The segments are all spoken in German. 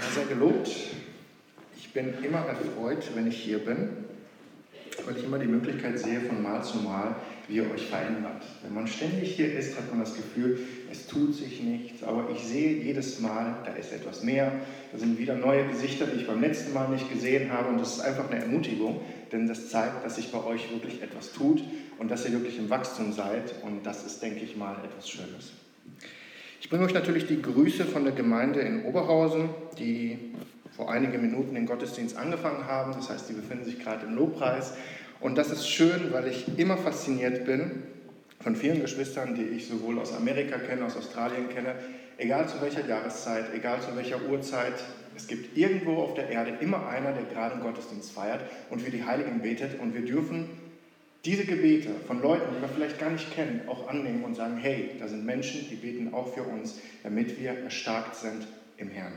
Herr sei gelobt. Ich bin immer erfreut, wenn ich hier bin, weil ich immer die Möglichkeit sehe, von Mal zu Mal, wie ihr euch verändert. Wenn man ständig hier ist, hat man das Gefühl, es tut sich nichts, aber ich sehe jedes Mal, da ist etwas mehr, da sind wieder neue Gesichter, die ich beim letzten Mal nicht gesehen habe, und das ist einfach eine Ermutigung, denn das zeigt, dass sich bei euch wirklich etwas tut und dass ihr wirklich im Wachstum seid, und das ist, denke ich mal, etwas Schönes. Ich bringe euch natürlich die Grüße von der Gemeinde in Oberhausen, die vor einigen Minuten den Gottesdienst angefangen haben. Das heißt, die befinden sich gerade im Lobpreis. Und das ist schön, weil ich immer fasziniert bin von vielen Geschwistern, die ich sowohl aus Amerika kenne, aus Australien kenne, egal zu welcher Jahreszeit, egal zu welcher Uhrzeit. Es gibt irgendwo auf der Erde immer einer, der gerade einen Gottesdienst feiert und für die Heiligen betet. Und wir dürfen diese Gebete von Leuten, die wir vielleicht gar nicht kennen, auch annehmen und sagen, hey, da sind Menschen, die beten auch für uns, damit wir erstarkt sind im Herrn.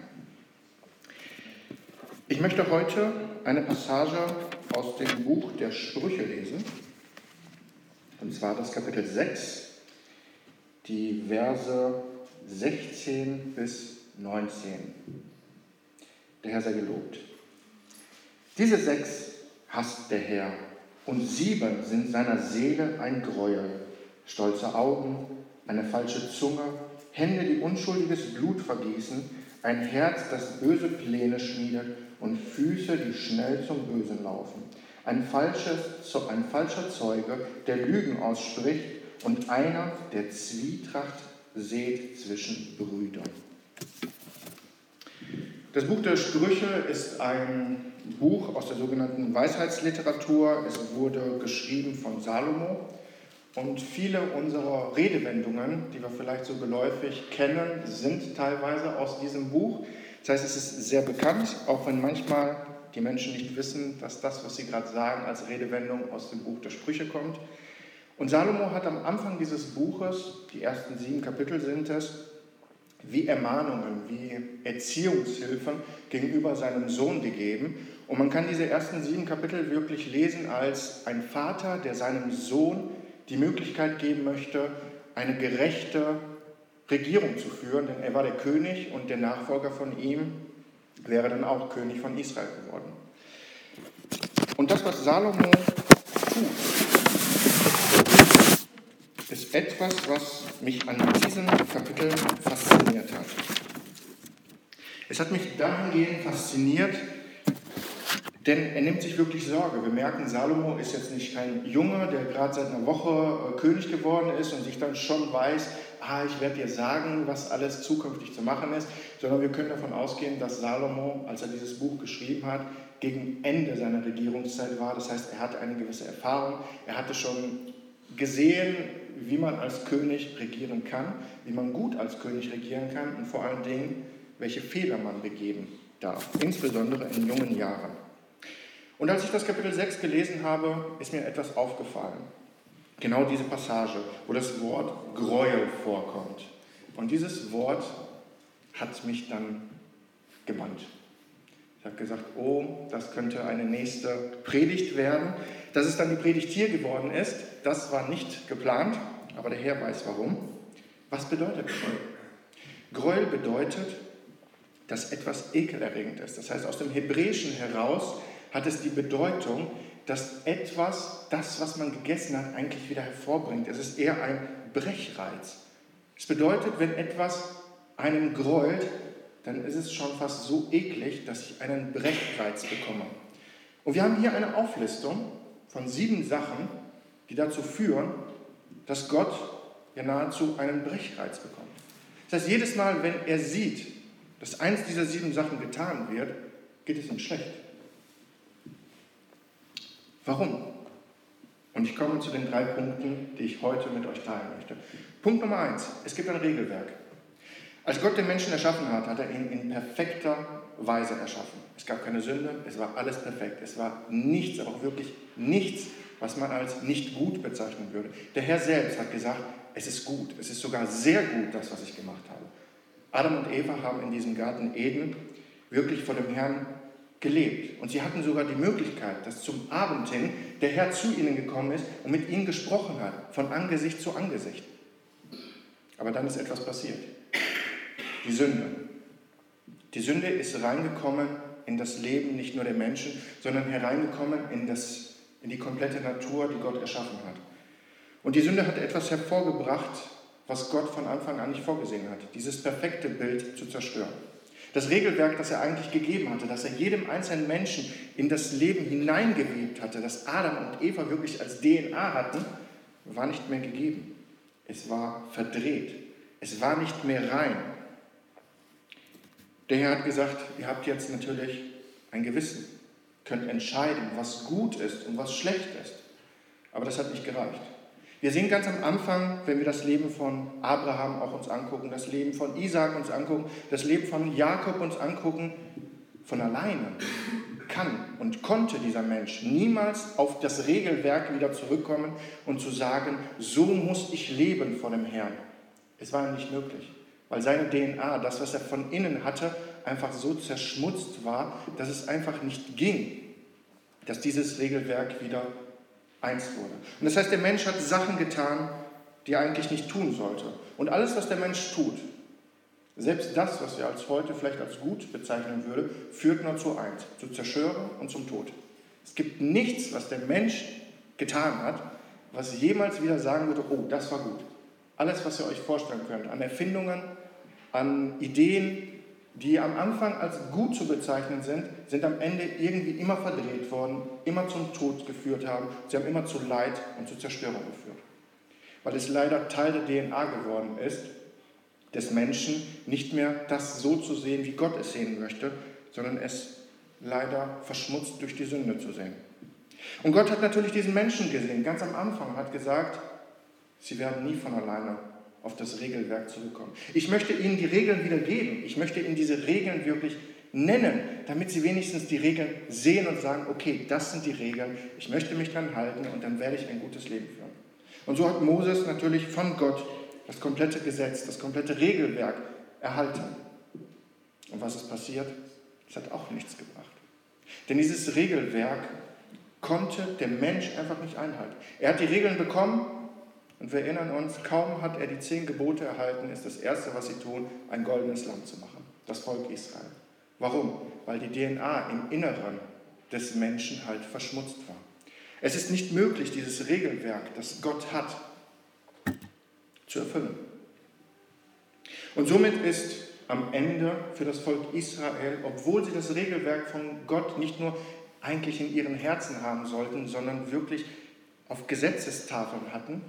Ich möchte heute eine Passage aus dem Buch der Sprüche lesen, und zwar das Kapitel 6, die Verse 16 bis 19. Der Herr sei gelobt. Diese 6 hasst der Herr, und 7 sind seiner Seele ein Gräuel: stolze Augen, eine falsche Zunge, Hände, die unschuldiges Blut vergießen, ein Herz, das böse Pläne schmiedet, und Füße, die schnell zum Bösen laufen. Ein falscher Zeuge, der Lügen ausspricht, und einer, der Zwietracht sät zwischen Brüdern. Das Buch der Sprüche ist ein Buch aus der sogenannten Weisheitsliteratur. Es wurde geschrieben von Salomo, und viele unserer Redewendungen, die wir vielleicht so geläufig kennen, sind teilweise aus diesem Buch. Das heißt, es ist sehr bekannt, auch wenn manchmal die Menschen nicht wissen, dass das, was sie gerade sagen, als Redewendung aus dem Buch der Sprüche kommt. Und Salomo hat am Anfang dieses Buches, die ersten 7 Kapitel sind es, wie Ermahnungen, wie Erziehungshilfen gegenüber seinem Sohn gegeben. Und man kann diese ersten 7 Kapitel wirklich lesen als ein Vater, der seinem Sohn die Möglichkeit geben möchte, eine gerechte Regierung zu führen, denn er war der König und der Nachfolger von ihm wäre dann auch König von Israel geworden. Und das, was Salomo tut, ist etwas, was mich an diesen Kapiteln fasziniert hat. Es hat mich dahingehend fasziniert, denn er nimmt sich wirklich Sorge. Wir merken, Salomo ist jetzt nicht kein Junge, der gerade seit einer Woche König geworden ist und sich dann schon weiß, ich werde dir sagen, was alles zukünftig zu machen ist, sondern wir können davon ausgehen, dass Salomo, als er dieses Buch geschrieben hat, gegen Ende seiner Regierungszeit war. Das heißt, er hatte eine gewisse Erfahrung, er hatte schon gesehen, wie man als König regieren kann, wie man gut als König regieren kann und vor allen Dingen, welche Fehler man begehen darf, insbesondere in jungen Jahren. Und als ich das Kapitel 6 gelesen habe, ist mir etwas aufgefallen. Genau diese Passage, wo das Wort Gräuel vorkommt. Und dieses Wort hat mich dann gebannt. Ich habe gesagt, das könnte eine nächste Predigt werden. Dass es dann die Predigt hier geworden ist, das war nicht geplant, aber der Herr weiß warum. Was bedeutet Gräuel? Gräuel bedeutet, dass etwas ekelerregend ist. Das heißt, aus dem Hebräischen heraus hat es die Bedeutung, dass etwas, das, was man gegessen hat, eigentlich wieder hervorbringt. Es ist eher ein Brechreiz. Es bedeutet, wenn etwas einem gräuelt, dann ist es schon fast so eklig, dass ich einen Brechreiz bekomme. Und wir haben hier eine Auflistung von 7 Sachen, die dazu führen, dass Gott ja nahezu einen Brechreiz bekommt. Das heißt, jedes Mal, wenn er sieht, dass eins dieser 7 Sachen getan wird, geht es ihm schlecht. Warum? Und ich komme zu den 3 Punkten, die ich heute mit euch teilen möchte. Punkt Nummer 1. Es gibt ein Regelwerk. Als Gott den Menschen erschaffen hat, hat er ihn in perfekter Weise erschaffen. Es gab keine Sünde, es war alles perfekt. Es war nichts, aber auch wirklich nichts, was man als nicht gut bezeichnen würde. Der Herr selbst hat gesagt, es ist gut, es ist sogar sehr gut, das, was ich gemacht habe. Adam und Eva haben in diesem Garten Eden wirklich vor dem Herrn gelebt. Und sie hatten sogar die Möglichkeit, dass zum Abend hin der Herr zu ihnen gekommen ist und mit ihnen gesprochen hat, von Angesicht zu Angesicht. Aber dann ist etwas passiert. Die Sünde. Die Sünde ist reingekommen in das Leben nicht nur der Menschen, sondern hereingekommen in die komplette Natur, die Gott erschaffen hat. Und die Sünde hat etwas hervorgebracht, was Gott von Anfang an nicht vorgesehen hat, dieses perfekte Bild zu zerstören. Das Regelwerk, das er eigentlich gegeben hatte, das er jedem einzelnen Menschen in das Leben hineingewebt hatte, das Adam und Eva wirklich als DNA hatten, war nicht mehr gegeben. Es war verdreht. Es war nicht mehr rein. Der Herr hat gesagt, ihr habt jetzt natürlich ein Gewissen, könnt entscheiden, was gut ist und was schlecht ist. Aber das hat nicht gereicht. Wir sehen ganz am Anfang, wenn wir das Leben von Abraham auch uns angucken, das Leben von Isaak uns angucken, das Leben von Jakob uns angucken, von alleine kann und konnte dieser Mensch niemals auf das Regelwerk wieder zurückkommen und zu sagen, so muss ich leben vor dem Herrn. Es war ihm nicht möglich, weil seine DNA, das, was er von innen hatte, einfach so zerschmutzt war, dass es einfach nicht ging, dass dieses Regelwerk wieder eins wurde. Und das heißt, der Mensch hat Sachen getan, die er eigentlich nicht tun sollte. Und alles, was der Mensch tut, selbst das, was er als heute vielleicht als gut bezeichnen würde, führt nur zu eins, zur Zerstörung und zum Tod. Es gibt nichts, was der Mensch getan hat, was jemals wieder sagen würde, oh, das war gut. Alles, was ihr euch vorstellen könnt, an Erfindungen, an Ideen, die am Anfang als gut zu bezeichnen sind am Ende irgendwie immer verdreht worden, immer zum Tod geführt haben. Sie haben immer zu Leid und zu Zerstörung geführt. Weil es leider Teil der DNA geworden ist, des Menschen nicht mehr das so zu sehen, wie Gott es sehen möchte, sondern es leider verschmutzt durch die Sünde zu sehen. Und Gott hat natürlich diesen Menschen gesehen, ganz am Anfang, und hat gesagt, sie werden nie von alleine auf das Regelwerk zurückkommen. Ich möchte ihnen die Regeln wieder geben. Ich möchte ihnen diese Regeln wirklich nennen, damit sie wenigstens die Regeln sehen und sagen, okay, das sind die Regeln, ich möchte mich dran halten und dann werde ich ein gutes Leben führen. Und so hat Moses natürlich von Gott das komplette Gesetz, das komplette Regelwerk erhalten. Und was ist passiert? Es hat auch nichts gebracht. Denn dieses Regelwerk konnte der Mensch einfach nicht einhalten. Er hat die Regeln bekommen und wir erinnern uns, kaum hat er die 10 Gebote erhalten, ist das Erste, was sie tun, ein goldenes Lamm zu machen. Das Volk Israel. Warum? Weil die DNA im Inneren des Menschen halt verschmutzt war. Es ist nicht möglich, dieses Regelwerk, das Gott hat, zu erfüllen. Und somit ist am Ende für das Volk Israel, obwohl sie das Regelwerk von Gott nicht nur eigentlich in ihren Herzen haben sollten, sondern wirklich auf Gesetzestafeln hatten,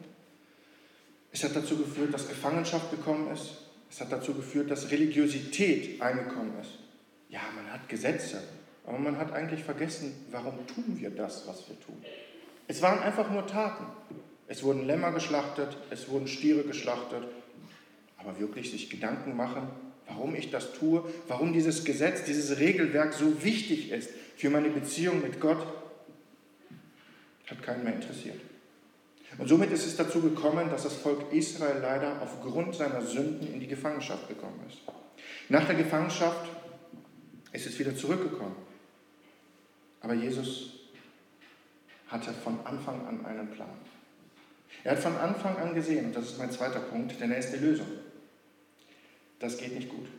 es hat dazu geführt, dass Gefangenschaft gekommen ist. Es hat dazu geführt, dass Religiosität eingekommen ist. Ja, man hat Gesetze, aber man hat eigentlich vergessen, warum tun wir das, was wir tun. Es waren einfach nur Taten. Es wurden Lämmer geschlachtet, es wurden Stiere geschlachtet. Aber wirklich sich Gedanken machen, warum ich das tue, warum dieses Gesetz, dieses Regelwerk so wichtig ist für meine Beziehung mit Gott, hat keinen mehr interessiert. Und somit ist es dazu gekommen, dass das Volk Israel leider aufgrund seiner Sünden in die Gefangenschaft gekommen ist. Nach der Gefangenschaft ist es wieder zurückgekommen. Aber Jesus hatte von Anfang an einen Plan. Er hat von Anfang an gesehen, und das ist mein zweiter Punkt, denn er ist die Lösung. Das geht nicht gut.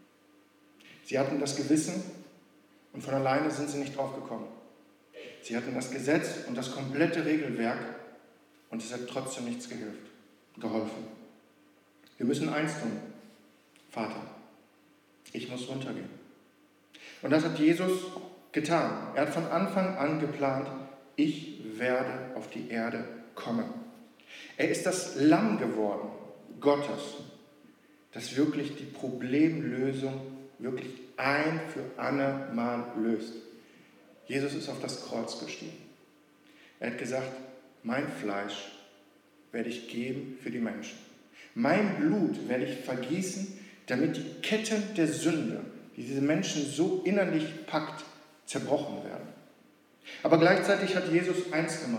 Sie hatten das Gewissen und von alleine sind sie nicht drauf gekommen. Sie hatten das Gesetz und das komplette Regelwerk und es hat trotzdem nichts geholfen. Wir müssen eins tun. Vater, ich muss runtergehen. Und das hat Jesus getan. Er hat von Anfang an geplant, ich werde auf die Erde kommen. Er ist das Lamm geworden, Gottes, das wirklich die Problemlösung wirklich ein für alle Mal löst. Jesus ist auf das Kreuz gestiegen. Er hat gesagt, mein Fleisch werde ich geben für die Menschen. Mein Blut werde ich vergießen, damit die Ketten der Sünde, die diese Menschen so innerlich packt, zerbrochen werden. Aber gleichzeitig hat Jesus eins gemacht.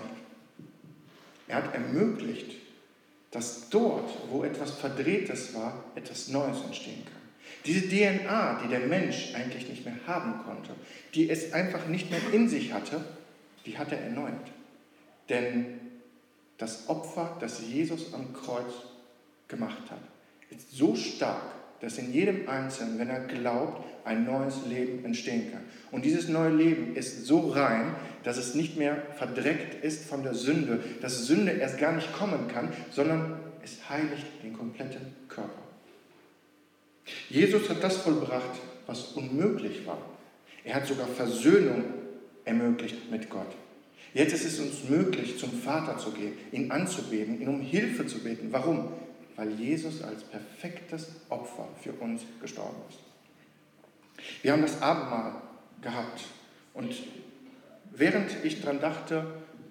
Er hat ermöglicht, dass dort, wo etwas Verdrehtes war, etwas Neues entstehen kann. Diese DNA, die der Mensch eigentlich nicht mehr haben konnte, die es einfach nicht mehr in sich hatte, die hat er erneuert. Denn das Opfer, das Jesus am Kreuz gemacht hat, ist so stark, dass in jedem Einzelnen, wenn er glaubt, ein neues Leben entstehen kann. Und dieses neue Leben ist so rein, dass es nicht mehr verdreckt ist von der Sünde, dass Sünde erst gar nicht kommen kann, sondern es heiligt den kompletten Körper. Jesus hat das vollbracht, was unmöglich war. Er hat sogar Versöhnung ermöglicht mit Gott. Jetzt ist es uns möglich, zum Vater zu gehen, ihn anzubeten, ihn um Hilfe zu beten. Warum? Weil Jesus als perfektes Opfer für uns gestorben ist. Wir haben das Abendmahl gehabt und während ich daran dachte,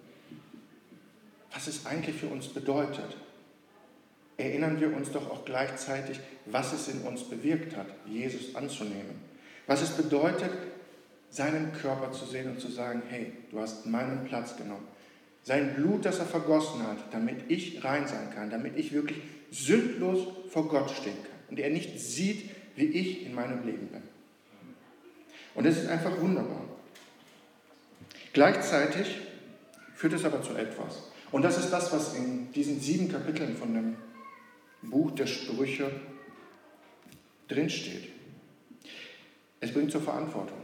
was es eigentlich für uns bedeutet, erinnern wir uns doch auch gleichzeitig, was es in uns bewirkt hat, Jesus anzunehmen. Was es bedeutet, seinen Körper zu sehen und zu sagen, hey, du hast meinen Platz genommen. Sein Blut, das er vergossen hat, damit ich rein sein kann, damit ich wirklich sündlos vor Gott stehen kann und er nicht sieht, wie ich in meinem Leben bin. Und es ist einfach wunderbar. Gleichzeitig führt es aber zu etwas. Und das ist das, was in diesen 7 Kapiteln von dem Buch der Sprüche drinsteht. Es bringt zur Verantwortung.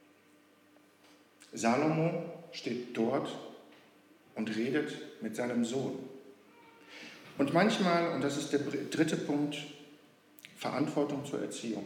Salomo steht dort und redet mit seinem Sohn. Und manchmal, und das ist der 3. Punkt, Verantwortung zur Erziehung.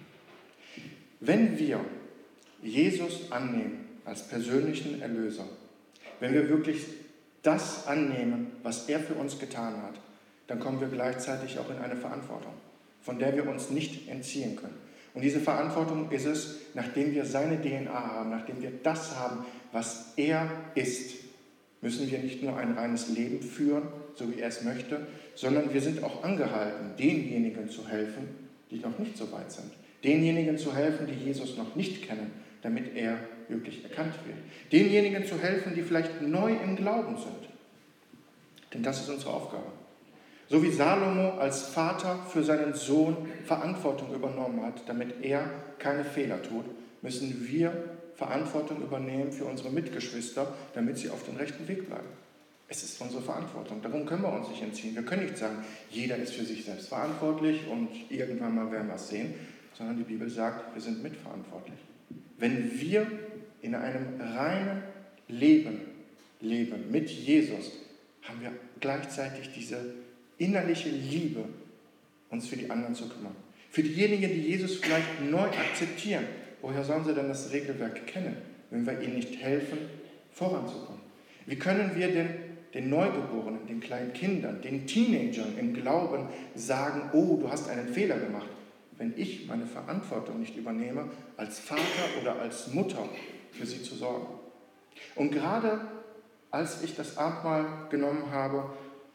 Wenn wir Jesus annehmen als persönlichen Erlöser, wenn wir wirklich das annehmen, was er für uns getan hat, dann kommen wir gleichzeitig auch in eine Verantwortung, von der wir uns nicht entziehen können. Und diese Verantwortung ist es, nachdem wir seine DNA haben, nachdem wir das haben, was er ist, müssen wir nicht nur ein reines Leben führen, so wie er es möchte, sondern wir sind auch angehalten, denjenigen zu helfen, die noch nicht so weit sind. Denjenigen zu helfen, die Jesus noch nicht kennen, damit er wirklich erkannt wird. Denjenigen zu helfen, die vielleicht neu im Glauben sind. Denn das ist unsere Aufgabe. So wie Salomo als Vater für seinen Sohn Verantwortung übernommen hat, damit er keine Fehler tut, müssen wir Verantwortung übernehmen für unsere Mitgeschwister, damit sie auf dem rechten Weg bleiben. Es ist unsere Verantwortung. Darum können wir uns nicht entziehen. Wir können nicht sagen, jeder ist für sich selbst verantwortlich und irgendwann mal werden wir es sehen, sondern die Bibel sagt, wir sind mitverantwortlich. Wenn wir in einem reinen Leben leben mit Jesus, haben wir gleichzeitig diese innerliche Liebe, uns für die anderen zu kümmern. Für diejenigen, die Jesus vielleicht neu akzeptieren, woher sollen sie denn das Regelwerk kennen, wenn wir ihnen nicht helfen, voranzukommen? Wie können wir denn den Neugeborenen, den kleinen Kindern, den Teenagern im Glauben sagen, oh, du hast einen Fehler gemacht, wenn ich meine Verantwortung nicht übernehme, als Vater oder als Mutter für sie zu sorgen? Und gerade als ich das Abendmahl genommen habe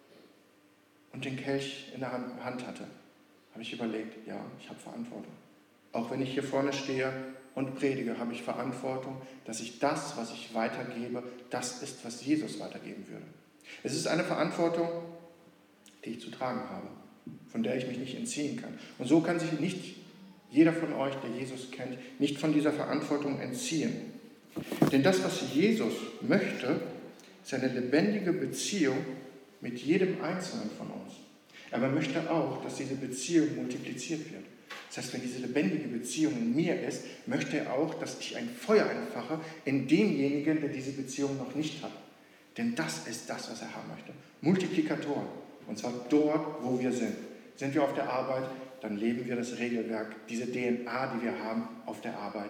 und den Kelch in der Hand hatte, habe ich überlegt, ja, ich habe Verantwortung. Auch wenn ich hier vorne stehe und predige, habe ich Verantwortung, dass ich das, was ich weitergebe, das ist, was Jesus weitergeben würde. Es ist eine Verantwortung, die ich zu tragen habe, von der ich mich nicht entziehen kann. Und so kann sich nicht jeder von euch, der Jesus kennt, nicht von dieser Verantwortung entziehen. Denn das, was Jesus möchte, ist eine lebendige Beziehung mit jedem Einzelnen von uns. Aber er möchte auch, dass diese Beziehung multipliziert wird. Das heißt, wenn diese lebendige Beziehung in mir ist, möchte er auch, dass ich ein Feuer entfache in demjenigen, der diese Beziehung noch nicht hat. Denn das ist das, was er haben möchte. Multiplikatoren. Und zwar dort, wo wir sind. Sind wir auf der Arbeit, dann leben wir das Regelwerk, diese DNA, die wir haben, auf der Arbeit.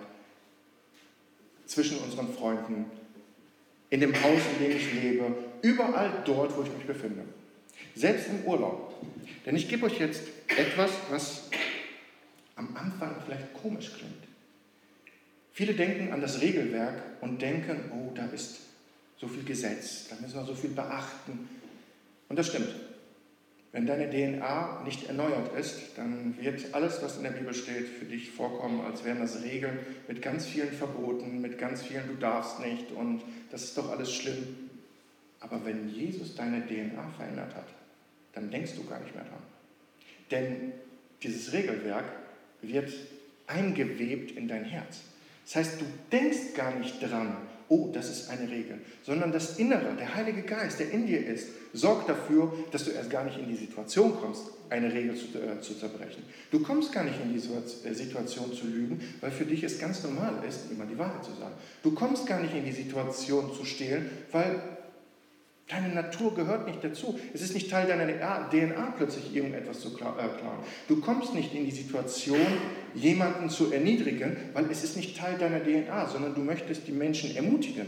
Zwischen unseren Freunden, in dem Haus, in dem ich lebe, überall dort, wo ich mich befinde. Selbst im Urlaub. Denn ich gebe euch jetzt etwas, was am Anfang vielleicht komisch klingt. Viele denken an das Regelwerk und denken, oh, da ist so viel Gesetz, da müssen wir so viel beachten. Und das stimmt. Wenn deine DNA nicht erneuert ist, dann wird alles, was in der Bibel steht, für dich vorkommen, als wären das Regeln mit ganz vielen Verboten, mit ganz vielen du darfst nicht und das ist doch alles schlimm. Aber wenn Jesus deine DNA verändert hat, dann denkst du gar nicht mehr dran. Denn dieses Regelwerk wird eingewebt in dein Herz. Das heißt, du denkst gar nicht dran, oh, das ist eine Regel, sondern das Innere, der Heilige Geist, der in dir ist, sorgt dafür, dass du erst gar nicht in die Situation kommst, eine Regel zu zerbrechen. Du kommst gar nicht in die Situation zu lügen, weil für dich es ganz normal ist, immer die Wahrheit zu sagen. Du kommst gar nicht in die Situation zu stehlen, weil deine Natur gehört nicht dazu. Es ist nicht Teil deiner DNA, plötzlich irgendetwas zu klauen. Du kommst nicht in die Situation, jemanden zu erniedrigen, weil es ist nicht Teil deiner DNA, sondern du möchtest die Menschen ermutigen.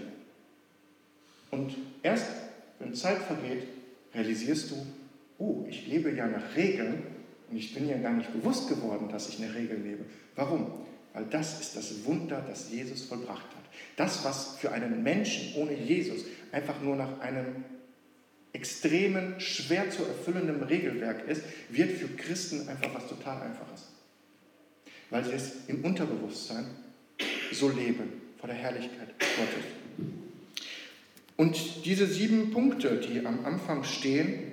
Und erst, wenn Zeit vergeht, realisierst du, oh, ich lebe ja nach Regeln und ich bin ja gar nicht bewusst geworden, dass ich eine Regel lebe. Warum? Weil das ist das Wunder, das Jesus vollbracht hat. Das, was für einen Menschen ohne Jesus einfach nur nach einem extremen, schwer zu erfüllenden Regelwerk ist, wird für Christen einfach was total Einfaches. Weil sie es im Unterbewusstsein so leben, vor der Herrlichkeit Gottes. Und diese 7 Punkte, die am Anfang stehen,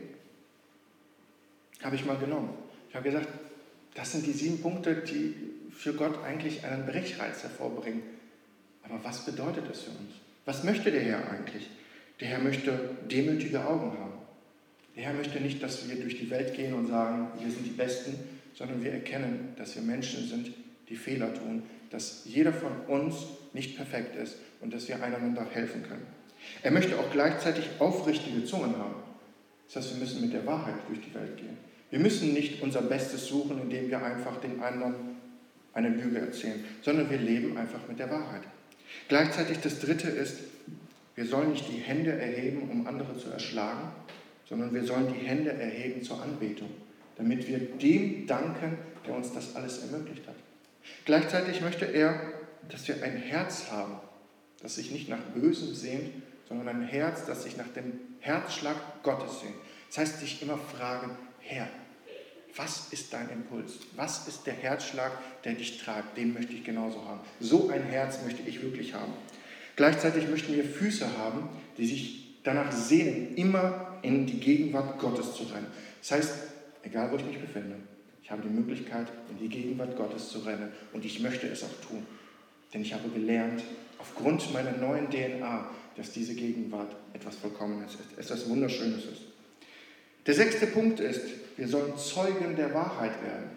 habe ich mal genommen. Ich habe gesagt, das sind die 7 Punkte, die für Gott eigentlich einen Brechreiz hervorbringen. Aber was bedeutet das für uns? Was möchte der Herr eigentlich? Der Herr möchte demütige Augen haben. Der Herr möchte nicht, dass wir durch die Welt gehen und sagen, wir sind die Besten, sondern wir erkennen, dass wir Menschen sind, die Fehler tun, dass jeder von uns nicht perfekt ist und dass wir einander helfen können. Er möchte auch gleichzeitig aufrichtige Zungen haben. Das heißt, wir müssen mit der Wahrheit durch die Welt gehen. Wir müssen nicht unser Bestes suchen, indem wir einfach den anderen eine Lüge erzählen, sondern wir leben einfach mit der Wahrheit. Gleichzeitig das Dritte ist, wir sollen nicht die Hände erheben, um andere zu erschlagen, sondern wir sollen die Hände erheben zur Anbetung, damit wir dem danken, der uns das alles ermöglicht hat. Gleichzeitig möchte er, dass wir ein Herz haben, das sich nicht nach Bösem sehnt, sondern ein Herz, das sich nach dem Herzschlag Gottes sehnt. Das heißt, sich immer fragen, Herr, was ist dein Impuls? Was ist der Herzschlag, der dich treibt? Den möchte ich genauso haben. So ein Herz möchte ich wirklich haben. Gleichzeitig möchten wir Füße haben, die sich danach sehnen, immer in die Gegenwart Gottes zu rennen. Das heißt, egal wo ich mich befinde, ich habe die Möglichkeit, in die Gegenwart Gottes zu rennen und ich möchte es auch tun. Denn ich habe gelernt, aufgrund meiner neuen DNA, dass diese Gegenwart etwas Vollkommenes ist, etwas Wunderschönes ist. Der 6. Punkt ist, wir sollen Zeugen der Wahrheit werden.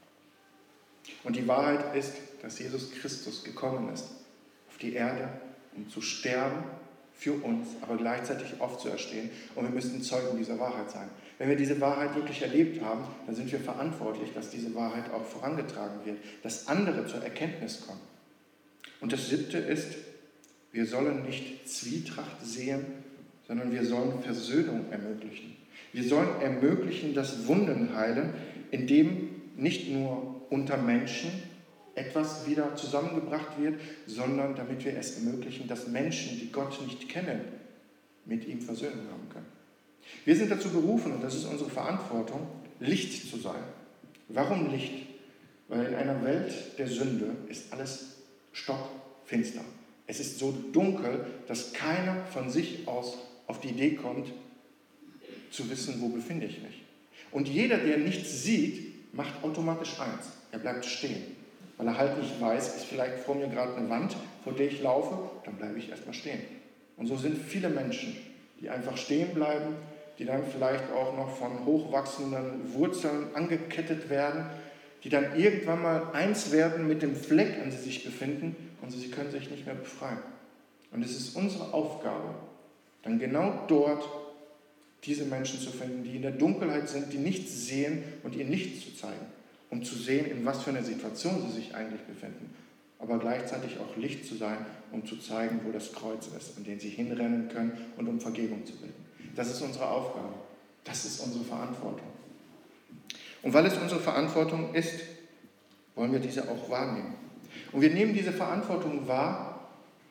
Und die Wahrheit ist, dass Jesus Christus gekommen ist auf die Erde, um zu sterben für uns, aber gleichzeitig aufzuerstehen. Und wir müssen Zeugen dieser Wahrheit sein. Wenn wir diese Wahrheit wirklich erlebt haben, dann sind wir verantwortlich, dass diese Wahrheit auch vorangetragen wird, dass andere zur Erkenntnis kommen. Und das 7. ist, wir sollen nicht Zwietracht sehen, sondern wir sollen Versöhnung ermöglichen. Wir sollen ermöglichen, dass Wunden heilen, indem nicht nur unter Menschen etwas wieder zusammengebracht wird, sondern damit wir es ermöglichen, dass Menschen, die Gott nicht kennen, mit ihm Versöhnung haben können. Wir sind dazu berufen, und das ist unsere Verantwortung, Licht zu sein. Warum Licht? Weil in einer Welt der Sünde ist alles stockfinster. Es ist so dunkel, dass keiner von sich aus auf die Idee kommt, zu wissen, wo befinde ich mich. Und jeder, der nichts sieht, macht automatisch eins. Er bleibt stehen. Weil er halt nicht weiß, ist vielleicht vor mir gerade eine Wand, vor der ich laufe, dann bleibe ich erstmal stehen. Und so sind viele Menschen, die einfach stehen bleiben, die dann vielleicht auch noch von hochwachsenden Wurzeln angekettet werden, die dann irgendwann mal eins werden mit dem Fleck, an dem sie sich befinden, und sie können sich nicht mehr befreien. Und es ist unsere Aufgabe, dann genau dort diese Menschen zu finden, die in der Dunkelheit sind, die nichts sehen und ihr nichts zu zeigen, um zu sehen, in was für einer Situation sie sich eigentlich befinden, aber gleichzeitig auch Licht zu sein, um zu zeigen, wo das Kreuz ist, an dem sie hinrennen können und um Vergebung zu bitten. Das ist unsere Aufgabe, das ist unsere Verantwortung. Und weil es unsere Verantwortung ist, wollen wir diese auch wahrnehmen. Und wir nehmen diese Verantwortung wahr,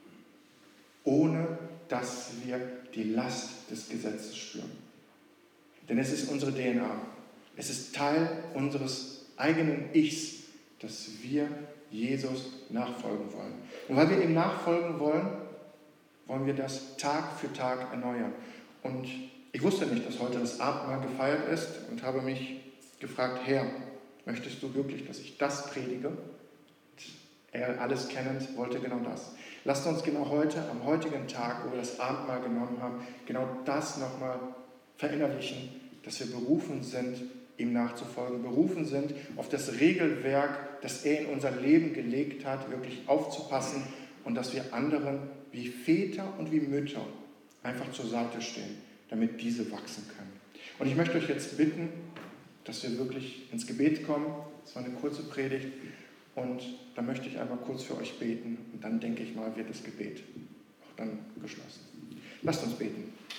ohne dass wir die Last des Gesetzes spüren. Denn es ist unsere DNA. Es ist Teil unseres eigenen Ichs, dass wir Jesus nachfolgen wollen. Und weil wir ihm nachfolgen wollen, wollen wir das Tag für Tag erneuern. Und ich wusste nicht, dass heute das Abendmahl gefeiert ist und habe mich gefragt, Herr, möchtest du wirklich, dass ich das predige? Und Er, alles kennend, wollte genau das. Lasst uns genau heute, am heutigen Tag, wo wir das Abendmahl genommen haben, genau das nochmal verinnerlichen, dass wir berufen sind, ihm nachzufolgen, berufen sind, auf das Regelwerk, das er in unser Leben gelegt hat, wirklich aufzupassen und dass wir anderen wie Väter und wie Mütter einfach zur Seite stehen, damit diese wachsen können. Und ich möchte euch jetzt bitten, dass wir wirklich ins Gebet kommen. Das war eine kurze Predigt und da möchte ich einmal kurz für euch beten und dann denke ich mal, wird das Gebet auch dann geschlossen. Lasst uns beten.